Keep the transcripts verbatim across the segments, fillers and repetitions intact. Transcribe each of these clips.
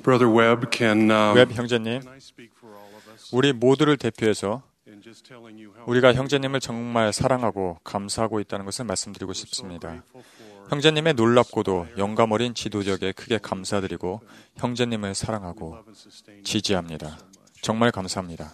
Brother Webb, can uh, 웹 형제님, 우리 모두를 대표해서 우리가 형제님을 정말 사랑하고 감사하고 있다는 것을 말씀드리고 싶습니다. 형제님의 놀랍고도 영감 어린 지도력에 크게 감사드리고 형제님을 사랑하고 지지합니다. 정말 감사합니다.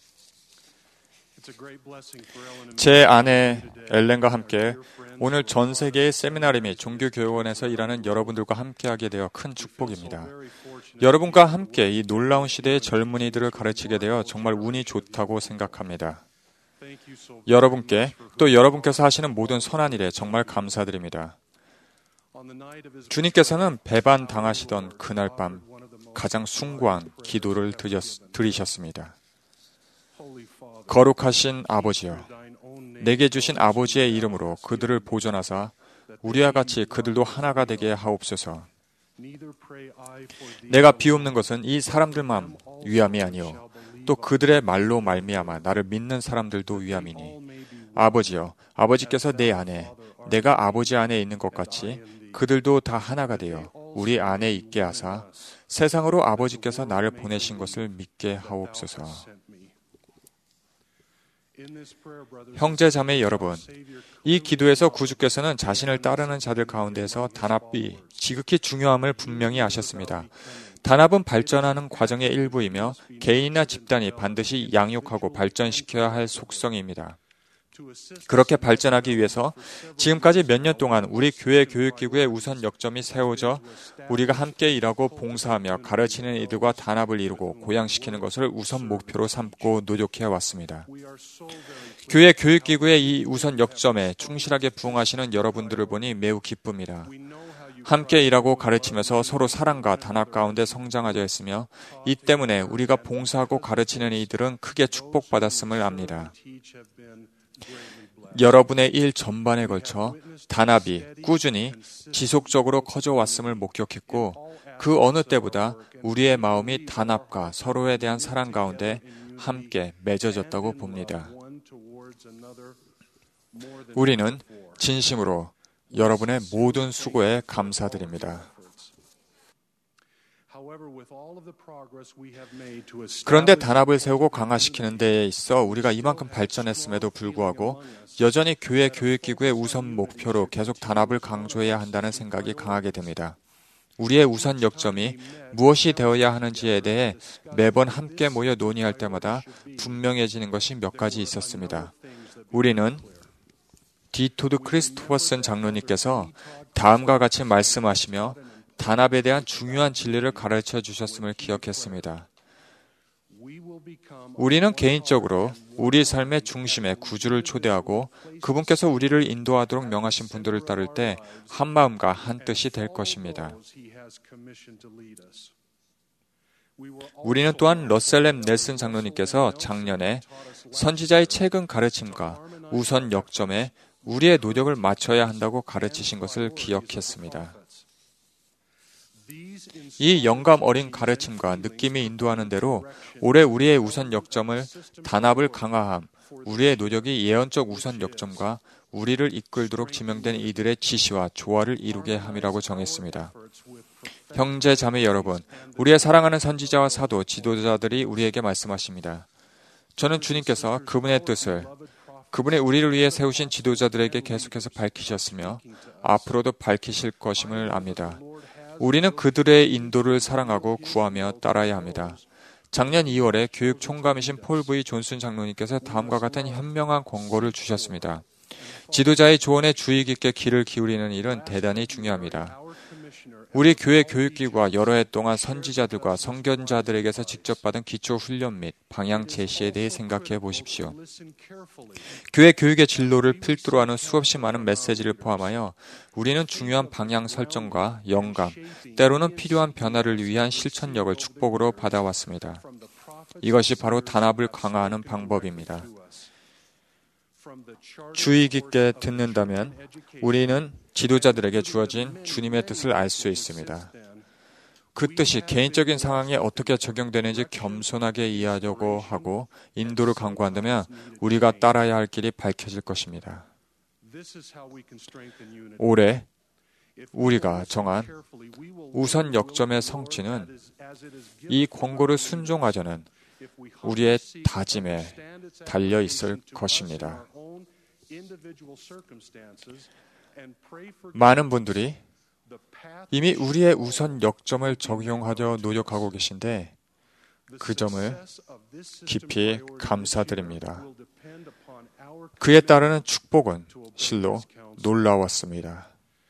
제 아내 엘렌과 함께 오늘 전 세계의 세미나리 및 종교교육원에서 일하는 여러분들과 함께하게 되어 큰 축복입니다. 여러분과 함께 이 놀라운 시대의 젊은이들을 가르치게 되어 정말 운이 좋다고 생각합니다. 여러분께 또 여러분께서 하시는 모든 선한 일에 정말 감사드립니다. 주님께서는 배반 당하시던 그날 밤 가장 숭고한 기도를 드리셨습니다. 거룩하신 아버지여, 내게 주신 아버지의 이름으로 그들을 보존하사 우리와 같이 그들도 하나가 되게 하옵소서. 내가 비옵는 것은 이 사람들만 위함이 아니요 또 그들의 말로 말미암아 나를 믿는 사람들도 위함이니, 아버지여, 아버지께서 내 안에 내가 아버지 안에 있는 것 같이 그들도 다 하나가 되어 우리 안에 있게 하사 세상으로 아버지께서 나를 보내신 것을 믿게 하옵소서. 형제 자매 여러분, 이 기도에서 구주께서는 자신을 따르는 자들 가운데서 단합이 지극히 중요함을 분명히 아셨습니다. 단합은 발전하는 과정의 일부이며 개인이나 집단이 반드시 양육하고 발전시켜야 할 속성입니다. 그렇게 발전하기 위해서 지금까지 몇 년 동안 우리 교회 교육기구의 우선 역점이 세워져 우리가 함께 일하고 봉사하며 가르치는 이들과 단합을 이루고 고양시키는 것을 우선 목표로 삼고 노력해 왔습니다. 교회 교육기구의 이 우선 역점에 충실하게 부응하시는 여러분들을 보니 매우 기쁩니다. 함께 일하고 가르치면서 서로 사랑과 단합 가운데 성장하려 했으며 이 때문에 우리가 봉사하고 가르치는 이들은 크게 축복받았음을 압니다. 여러분의 일 전반에 걸쳐 단합이 꾸준히 지속적으로 커져왔음을 목격했고 그 어느 때보다 우리의 마음이 단합과 서로에 대한 사랑 가운데 함께 맺어졌다고 봅니다. 우리는 진심으로 여러분의 모든 수고에 감사드립니다. 그런데 단합을 세우고 강화시키는 데에 있어 우리가 이만큼 발전했음에도 불구하고 여전히 교회 교육기구의 우선 목표로 계속 단합을 강조해야 한다는 생각이 강하게 됩니다. 우리의 우선 역점이 무엇이 되어야 하는지에 대해 매번 함께 모여 논의할 때마다 분명해지는 것이 몇 가지 있었습니다. 우리는 디토드 크리스토퍼슨 장로님께서 다음과 같이 말씀하시며 단합에 대한 중요한 진리를 가르쳐 주셨음을 기억했습니다. 우리는 개인적으로 우리 삶의 중심에 구주를 초대하고 그분께서 우리를 인도하도록 명하신 분들을 따를 때 한마음과 한뜻이 될 것입니다. 우리는 또한 러셀렘 넬슨 장로님께서 작년에 선지자의 최근 가르침과 우선 역점에 우리의 노력을 맞춰야 한다고 가르치신 것을 기억했습니다. 이 영감 어린 가르침과 느낌이 인도하는 대로 올해 우리의 우선 역점을 단합을 강화함, 우리의 노력이 예언적 우선 역점과 우리를 이끌도록 지명된 이들의 지시와 조화를 이루게 함이라고 정했습니다. 형제 자매 여러분, 우리의 사랑하는 선지자와 사도, 지도자들이 우리에게 말씀하십니다. 저는 주님께서 그분의 뜻을 그분의 우리를 위해 세우신 지도자들에게 계속해서 밝히셨으며 앞으로도 밝히실 것임을 압니다. 우리는 그들의 인도를 사랑하고 구하며 따라야 합니다. 작년 이월에 교육 총감이신 폴 브이 존슨 장로님께서 다음과 같은 현명한 권고를 주셨습니다. 지도자의 조언에 주의 깊게 귀를 기울이는 일은 대단히 중요합니다. 우리 교회 교육기구가 여러 해 동안 선지자들과 선견자들에게서 직접 받은 기초 훈련 및 방향 제시에 대해 생각해 보십시오. 교회 교육의 진로를 필두로 하는 수없이 많은 메시지를 포함하여 우리는 중요한 방향 설정과 영감, 때로는 필요한 변화를 위한 실천력을 축복으로 받아왔습니다. 이것이 바로 단합을 강화하는 방법입니다. 주의 깊게 듣는다면 우리는 지도자들에게 주어진 주님의 뜻을 알 수 있습니다. 그 뜻이 개인적인 상황에 어떻게 적용되는지 겸손하게 이해하려고 하고 인도를 강구한다면 우리가 따라야 할 길이 밝혀질 것입니다. 올해 우리가 정한 우선 역점의 성취는 이 권고를 순종하자는 우리의 다짐에 달려 있을 것입니다. 많은 분들이 이미 우리의 우선 역점을 적용하려 노력하고 계신데 그 점을 깊이 감사드립니다. 그에 따르는 축복은 실로 놀라웠습니다.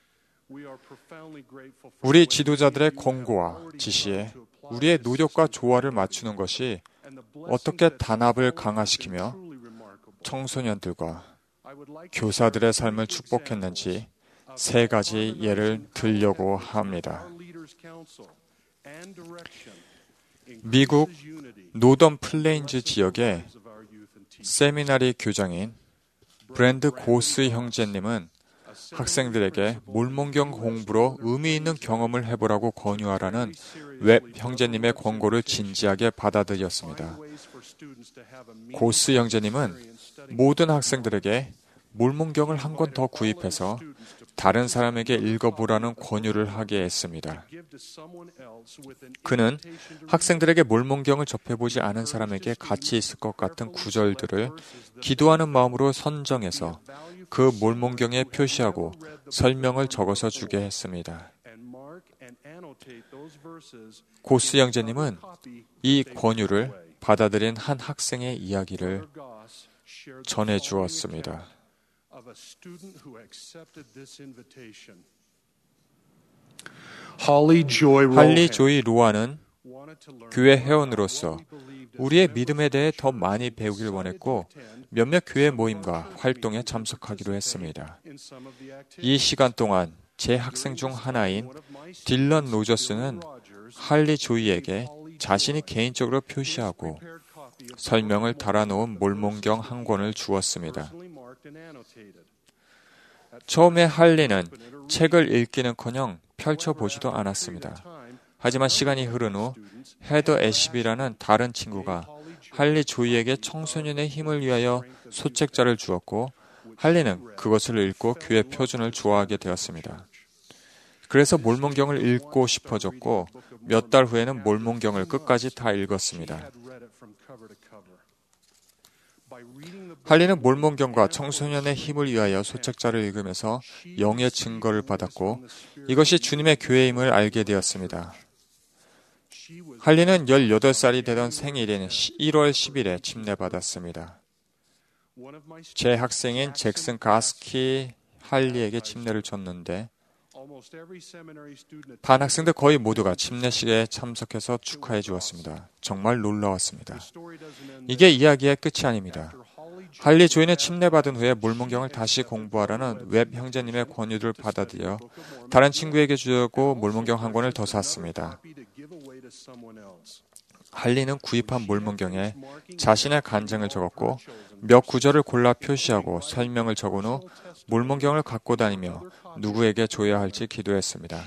우리 지도자들의 권고와 지시에 우리의 노력과 조화를 맞추는 것이 어떻게 단합을 강화시키며 청소년들과 교사들의 삶을 축복했는지 세 가지 예를 들려고 합니다. 미국 노던 플레인즈 지역의 세미나리 교장인 브랜드 고스 형제님은 학생들에게 몰몬경 공부로 의미 있는 경험을 해보라고 권유하라는 웹 형제님의 권고를 진지하게 받아들였습니다. 고스 형제님은 모든 학생들에게 몰몬경을 한 권 더 구입해서 다른 사람에게 읽어보라는 권유를 하게 했습니다. 그는 학생들에게 몰몬경을 접해보지 않은 사람에게 가치 있을 것 같은 구절들을 기도하는 마음으로 선정해서 그 몰몬경에 표시하고 설명을 적어서 주게 했습니다. 고스 형제님은 이 권유를 받아들인 한 학생의 이야기를 전해주었습니다. 할리 조이 로아는 교회 회원으로서 우리의 믿음에 대해 더 많이 배우길 원했고 몇몇 교회 모임과 활동에 참석하기로 했습니다. 이 시간 동안 제 학생 중 하나인 딜런 로저스는 할리 조이에게 자신이 개인적으로 표시하고 설명을 달아놓은 몰몬경 한 권을 주었습니다. 처음에 할리는 책을 읽기는커녕 펼쳐보지도 않았습니다. 하지만 시간이 흐른 후 헤더 애시비라는 다른 친구가 할리 조이에게 청소년의 힘을 위하여 소책자를 주었고 할리는 그것을 읽고 교회 표준을 좋아하게 되었습니다. 그래서 몰몬경을 읽고 싶어졌고 몇 달 후에는 몰몬경을 끝까지 다 읽었습니다. 할리는 몰몬경과 청소년의 힘을 위하여 소책자를 읽으면서 영의 증거를 받았고 이것이 주님의 교회임을 알게 되었습니다. 할리는 열여덟 살이 되던 생일인 일월 십일에 침례받았습니다. 제 학생인 잭슨 가스키 할리에게 침례를 줬는데 반 학생들 거의 모두가 침례식에 참석해서 축하해 주었습니다. 정말 놀라웠습니다. 이게 이야기의 끝이 아닙니다. 할리 조이는 침례받은 후에 몰몬경을 다시 공부하라는 웹 형제님의 권유를 받아들여 다른 친구에게 주려고 몰몬경 한 권을 더 샀습니다. 할리는 구입한 몰몬경에 자신의 간증을 적었고 몇 구절을 골라 표시하고 설명을 적은 후 몰몬경을 갖고 다니며 누구에게 줘야 할지 기도했습니다.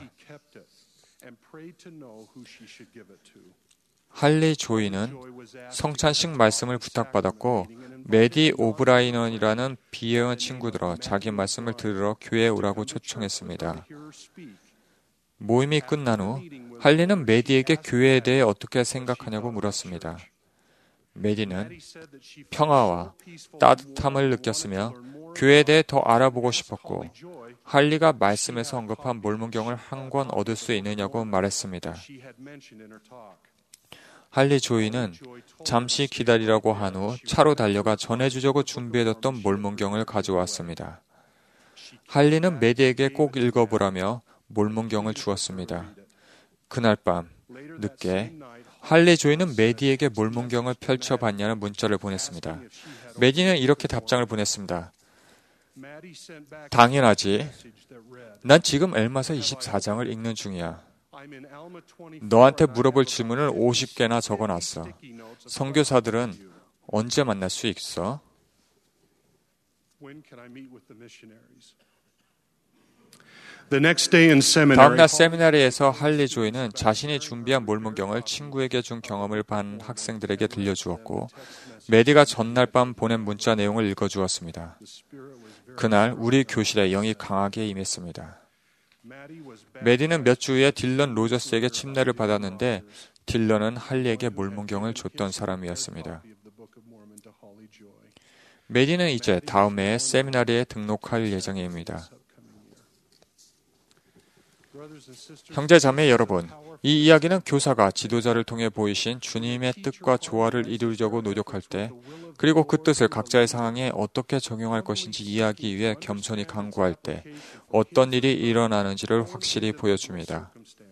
할리 조이는 성찬식 말씀을 부탁받았고 메디 오브라이넌이라는 비회원 친구들어 자기 말씀을 들으러 교회에 오라고 초청했습니다. 모임이 끝난 후 할리는 메디에게 교회에 대해 어떻게 생각하냐고 물었습니다. 메디는 평화와 따뜻함을 느꼈으며 교회에 대해 더 알아보고 싶었고 할리가 말씀에서 언급한 몰몬경을 한 권 얻을 수 있느냐고 말했습니다. 할리 조이는 잠시 기다리라고 한 후 차로 달려가 전해주려고 준비해뒀던 몰몬경을 가져왔습니다. 할리는 메디에게 꼭 읽어보라며 몰몬경을 주었습니다. 그날 밤 늦게 할리 조이는 메디에게 몰몬경을 펼쳐봤냐는 문자를 보냈습니다. 메디는 이렇게 답장을 보냈습니다. 당연하지. 난 지금 엘마서 이십사 장을 읽는 중이야. 너한테 물어볼 질문을 오십 개나 적어놨어. 선교사들은 언제 만날 수 있어? 다음날 세미나리에서 할리 조이는 자신이 준비한 몰몬경을 친구에게 준 경험을 반 학생들에게 들려주었고 메디가 전날 밤 보낸 문자 내용을 읽어주었습니다. 그날 우리 교실에 영이 강하게 임했습니다. 메디는 몇 주 후에 딜런 로저스에게 침례를 받았는데 딜런은 할리에게 몰몬경을 줬던 사람이었습니다. 메리는 이제 다음 해에 세미나리에 등록할 예정입니다. 형제 자매 여러분, 이 이야기는 교사가 지도자를 통해 보이신 주님의 뜻과 조화를 이루려고 노력할 때, 그리고 그 뜻을 각자의 상황에 어떻게 적용할 것인지 이해하기 위해 겸손히 강구할 때 어떤 일이 일어나는지를 확실히 보여줍니다.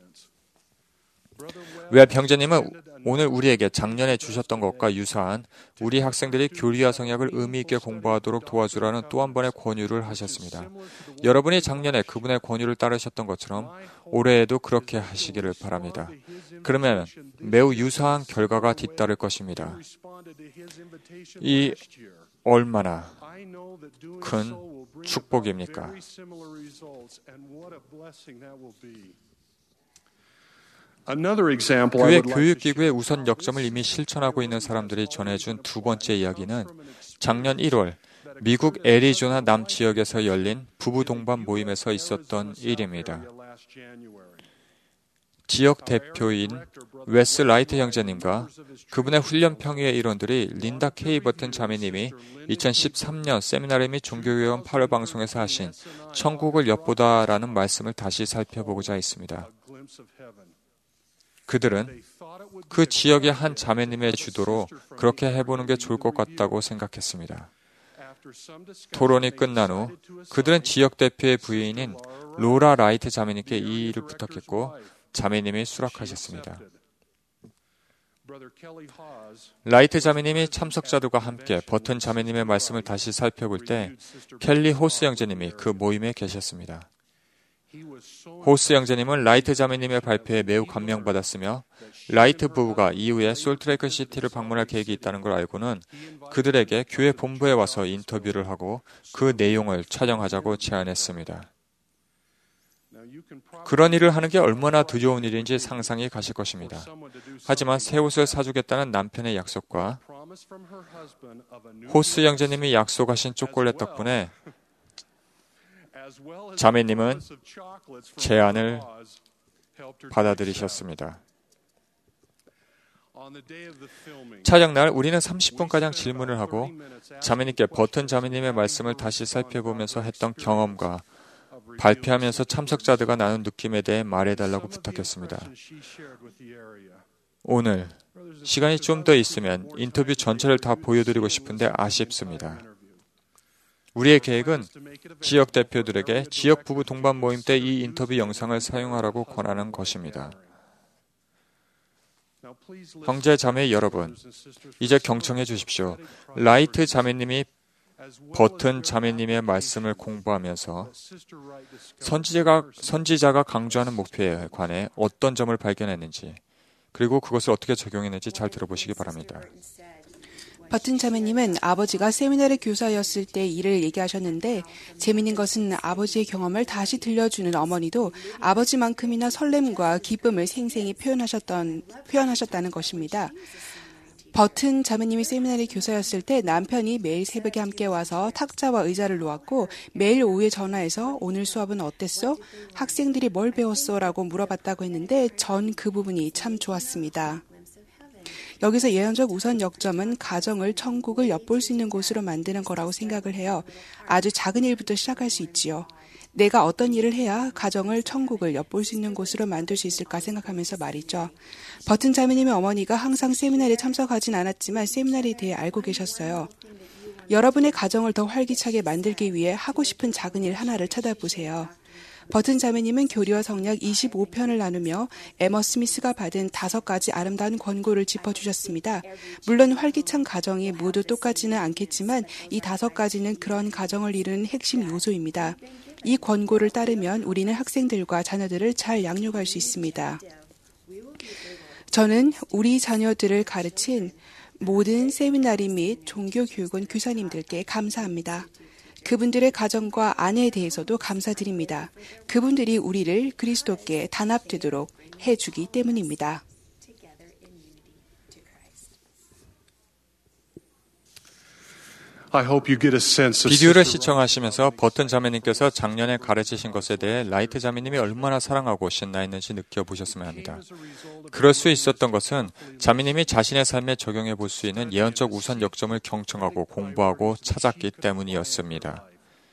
웹 형제님은 오늘 우리에게 작년에 주셨던 것과 유사한 우리 학생들이 교리와 성역을 의미 있게 공부하도록 도와주라는 또 한 번의 권유를 하셨습니다. 여러분이 작년에 그분의 권유를 따르셨던 것처럼 올해에도 그렇게 하시기를 바랍니다. 그러면 매우 유사한 결과가 뒤따를 것입니다. 이 얼마나 큰 축복입니까? 교회 교육기구의 우선 역점을 이미 실천하고 있는 사람들이 전해준 두 번째 이야기는 작년 일월 미국 애리조나 남지역에서 열린 부부 동반 모임에서 있었던 일입니다. 지역 대표인 웨스 라이트 형제님과 그분의 훈련 평의의 일원들이 린다 케이 버튼 자매님이 이천십삼 년 세미나리 및 종교교원 팔 월 방송에서 하신 천국을 엿보다라는 말씀을 다시 살펴보고자 했습니다. 그들은 그 지역의 한 자매님의 주도로 그렇게 해보는 게 좋을 것 같다고 생각했습니다. 토론이 끝난 후 그들은 지역 대표의 부인인 로라 라이트 자매님께 이 일을 부탁했고 자매님이 수락하셨습니다. 라이트 자매님이 참석자들과 함께 버튼 자매님의 말씀을 다시 살펴볼 때 켈리 호스 형제님이 그 모임에 계셨습니다. 호스 형제님은 라이트 자매님의 발표에 매우 감명받았으며 라이트 부부가 이후에 솔트레이크 시티를 방문할 계획이 있다는 걸 알고는 그들에게 교회 본부에 와서 인터뷰를 하고 그 내용을 촬영하자고 제안했습니다. 그런 일을 하는 게 얼마나 두려운 일인지 상상이 가실 것입니다. 하지만 새 옷을 사주겠다는 남편의 약속과 호스 형제님이 약속하신 초콜릿 덕분에 자매님은 제안을 받아들이셨습니다. 촬영날 우리는 삼십 분가량 질문을 하고 자매님께 버튼 자매님의 말씀을 다시 살펴보면서 했던 경험과 발표하면서 참석자들과 나눈 느낌에 대해 말해달라고 부탁했습니다. 오늘 시간이 좀 더 있으면 인터뷰 전체를 다 보여드리고 싶은데 아쉽습니다. 우리의 계획은 지역 대표들에게 지역 부부 동반 모임 때 이 인터뷰 영상을 사용하라고 권하는 것입니다. 형제 자매 여러분, 이제 경청해 주십시오. 라이트 자매님이 버튼 자매님의 말씀을 공부하면서 선지자가, 선지자가 강조하는 목표에 관해 어떤 점을 발견했는지, 그리고 그것을 어떻게 적용했는지 잘 들어보시기 바랍니다. 버튼 자매님은 아버지가 세미나리 교사였을 때 일을 얘기하셨는데 재미있는 것은 아버지의 경험을 다시 들려주는 어머니도 아버지만큼이나 설렘과 기쁨을 생생히 표현하셨던, 표현하셨다는 것입니다. 버튼 자매님이 세미나리 교사였을 때 남편이 매일 새벽에 함께 와서 탁자와 의자를 놓았고 매일 오후에 전화해서 오늘 수업은 어땠어? 학생들이 뭘 배웠어? 라고 물어봤다고 했는데 전 그 부분이 참 좋았습니다. 여기서 예언적 우선 역점은 가정을 천국을 엿볼 수 있는 곳으로 만드는 거라고 생각을 해요. 아주 작은 일부터 시작할 수 있지요. 내가 어떤 일을 해야 가정을 천국을 엿볼 수 있는 곳으로 만들 수 있을까 생각하면서 말이죠. 버튼 자매님의 어머니가 항상 세미나리에 참석하진 않았지만 세미나리에 대해 알고 계셨어요. 여러분의 가정을 더 활기차게 만들기 위해 하고 싶은 작은 일 하나를 찾아보세요. 버튼 자매님은 교리와 성약 이십오 편을 나누며 에머 스미스가 받은 다섯 가지 아름다운 권고를 짚어주셨습니다. 물론 활기찬 가정이 모두 똑같지는 않겠지만 이 다섯 가지는 그런 가정을 이루는 핵심 요소입니다. 이 권고를 따르면 우리는 학생들과 자녀들을 잘 양육할 수 있습니다. 저는 우리 자녀들을 가르친 모든 세미나리 및 종교교육원 교사님들께 감사합니다. 그분들의 가정과 아내에 대해서도 감사드립니다. 그분들이 우리를 그리스도께 단합되도록 해주기 때문입니다. I hope you get a sense of 비디오를 Sister 시청하시면서 버튼 자매님께서 작년에 가르치신 것에 대해 라이트 자매님이 얼마나 사랑하고 신나했는지 느껴보셨으면 합니다. 그럴 수 있었던 것은 자매님이 자신의 삶에 적용해 볼 수 있는 예언적 우선 역점을 경청하고 공부하고 찾았기 때문이었습니다.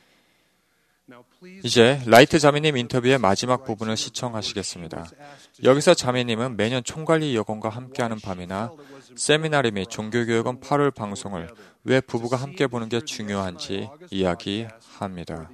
이제 라이트 자매님 인터뷰의 마지막 부분을 시청하시겠습니다. 여기서 자매님은 매년 총관리 여건과 함께하는 밤이나 세미나리 및 종교교육원 팔월 방송을 왜 부부가 함께 보는 게 중요한지 이야기합니다.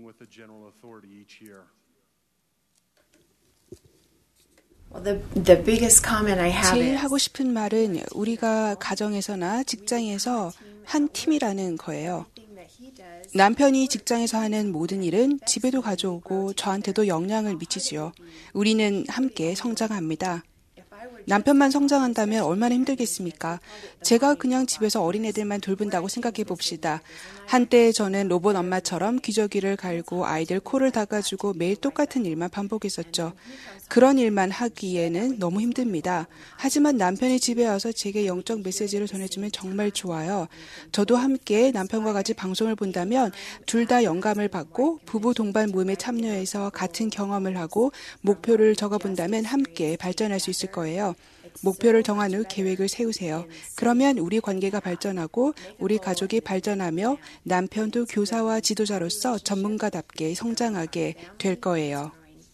제일 하고 싶은 말은 우리가 가정에서나 직장에서 한 팀이라는 거예요. 남편이 직장에서 하는 모든 일은 집에도 가져오고 저한테도 영향을 미치지요. 우리는 함께 성장합니다. 남편만 성장한다면 얼마나 힘들겠습니까? 제가 그냥 집에서 어린애들만 돌본다고 생각해 봅시다. 한때 저는 로봇 엄마처럼 기저귀를 갈고 아이들 코를 닦아주고 매일 똑같은 일만 반복했었죠. 그런 일만 하기에는 너무 힘듭니다. 하지만 남편이 집에 와서 제게 영적 메시지를 전해주면 정말 좋아요. 저도 함께 남편과 같이 방송을 본다면 둘 다 영감을 받고 부부 동반 모임에 참여해서 같은 경험을 하고 목표를 적어본다면 함께 발전할 수 있을 거예요. 목표를 정한 후 계획을 세우세요. 그러면 우리 관계가 발전하고 우리 가족이 발전하며 남편도 교사와 지도자로서 전문가답게 성장하게 될 거예요.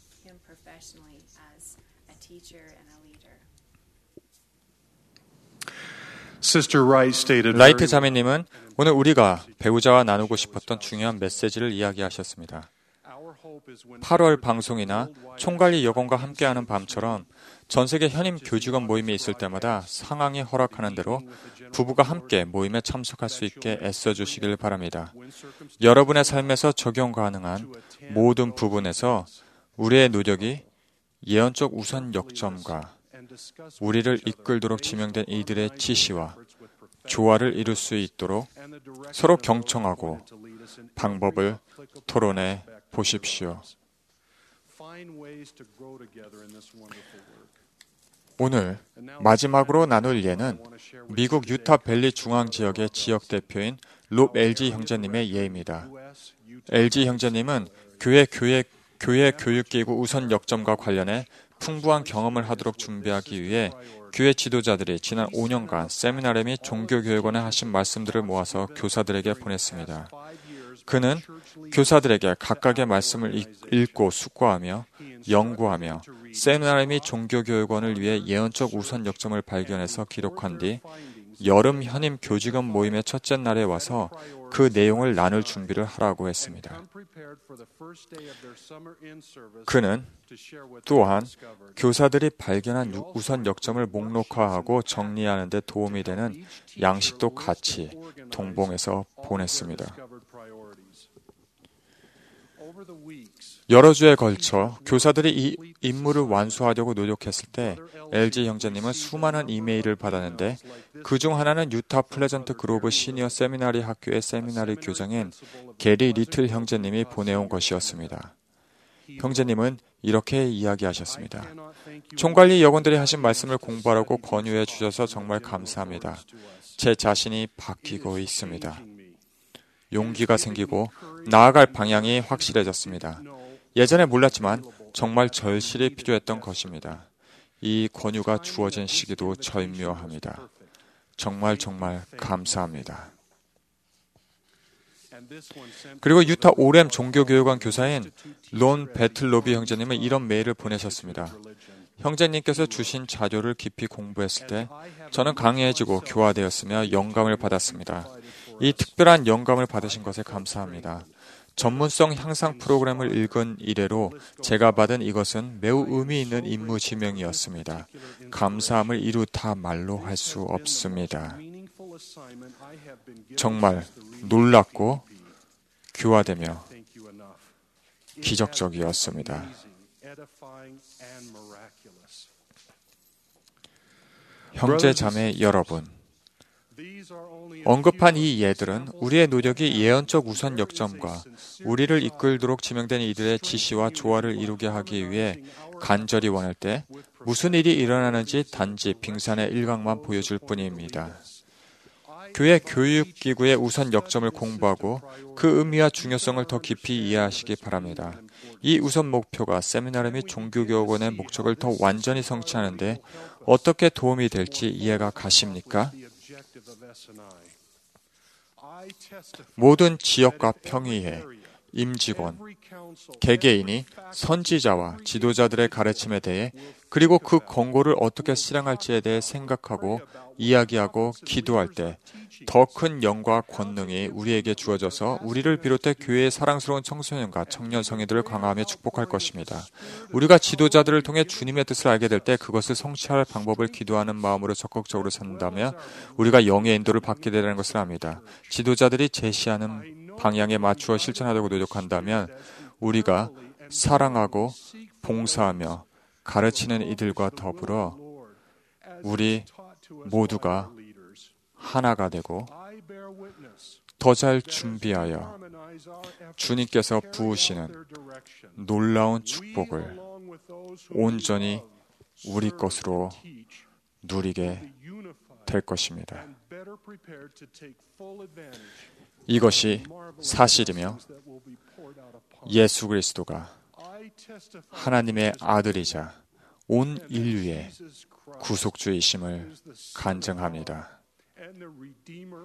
라이트 자매님은 오늘 우리가 배우자와 나누고 싶었던 중요한 메시지를 이야기하셨습니다. 팔월 방송이나 총관리 여건과 함께하는 밤처럼 전 세계 현임 교직원 모임이 있을 때마다 상황이 허락하는 대로 부부가 함께 모임에 참석할 수 있게 애써주시길 바랍니다. 여러분의 삶에서 적용 가능한 모든 부분에서 우리의 노력이 예언적 우선 역점과 우리를 이끌도록 지명된 이들의 지시와 조화를 이룰 수 있도록 서로 경청하고 방법을 토론해 보십시오. 오늘 마지막으로 나눌 예는 미국 유타 밸리 중앙 지역의 지역 대표인 롭 엘지 형제님의 예입니다. 엘지 형제님은 교회 교회 교회 교육기구 우선 역점과 관련해 풍부한 경험을 하도록 준비하기 위해 교회 지도자들이 지난 오 년간 세미나리 및 종교교육원에 하신 말씀들을 모아서 교사들에게 보냈습니다. 그는 교사들에게 각각의 말씀을 읽고 숙고하며 연구하며 세미나리 및 종교교육원을 위해 예언적 우선 역점을 발견해서 기록한 뒤 여름 현임 교직원 모임의 첫째 날에 와서 그 내용을 나눌 준비를 하라고 했습니다. 그는 또한 교사들이 발견한 우선 역점을 목록화하고 정리하는 데 도움이 되는 양식도 같이 동봉해서 보냈습니다. 여러 주에 걸쳐 교사들이 이 임무를 완수하려고 노력했을 때 엘지 형제님은 수많은 이메일을 받았는데 그중 하나는 유타 플레전트 그로브 시니어 세미나리 학교의 세미나리 교장인 게리 리틀 형제님이 보내온 것이었습니다. 형제님은 이렇게 이야기하셨습니다. 총관리 여건들이 하신 말씀을 공부하라고 권유해 주셔서 정말 감사합니다. 제 자신이 바뀌고 있습니다. 용기가 생기고 나아갈 방향이 확실해졌습니다. 예전에 몰랐지만 정말 절실히 필요했던 것입니다. 이 권유가 주어진 시기도 절묘합니다. 정말 정말 감사합니다. 그리고 유타 오렘 종교교육원 교사인 론 배틀로비 형제님은 이런 메일을 보내셨습니다. 형제님께서 주신 자료를 깊이 공부했을 때 저는 강해지고 교화되었으며 영감을 받았습니다. 이 특별한 영감을 받으신 것에 감사합니다. 전문성 향상 프로그램을 읽은 이래로 제가 받은 이것은 매우 의미 있는 임무 지명이었습니다. 감사함을 이루 다 말로 할 수 없습니다. 정말 놀랍고 교화되며 기적적이었습니다. 형제 자매 여러분, 언급한 이 예들은 우리의 노력이 예언적 우선 역점과 우리를 이끌도록 지명된 이들의 지시와 조화를 이루게 하기 위해 간절히 원할 때 무슨 일이 일어나는지 단지 빙산의 일각만 보여줄 뿐입니다. 교회 교육기구의 우선 역점을 공부하고 그 의미와 중요성을 더 깊이 이해하시기 바랍니다. 이 우선 목표가 세미나리 및 종교교육원의 목적을 더 완전히 성취하는 데 어떻게 도움이 될지 이해가 가십니까? 모든 지역과 평의회, 임직원, 개개인이 선지자와 지도자들의 가르침에 대해 그리고 그 권고를 어떻게 실행할지에 대해 생각하고 이야기하고 기도할 때 더 큰 영과 권능이 우리에게 주어져서 우리를 비롯해 교회의 사랑스러운 청소년과 청년 성인들을 강화하며 축복할 것입니다. 우리가 지도자들을 통해 주님의 뜻을 알게 될 때 그것을 성취할 방법을 기도하는 마음으로 적극적으로 산다면 우리가 영의 인도를 받게 되는 것을 압니다. 지도자들이 제시하는 방향에 맞추어 실천하려고 노력한다면 우리가 사랑하고 봉사하며 가르치는 이들과 더불어 우리 모두가 하나가 되고 더 잘 준비하여 주님께서 부으시는 놀라운 축복을 온전히 우리 것으로 누리게 될 것입니다. 이것이 사실이며 예수 그리스도가 하나님의 아들이자 온 인류의 구속주이심을 간증합니다.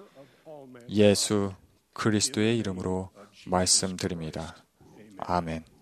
예수 그리스도의 이름으로 말씀드립니다. 아멘.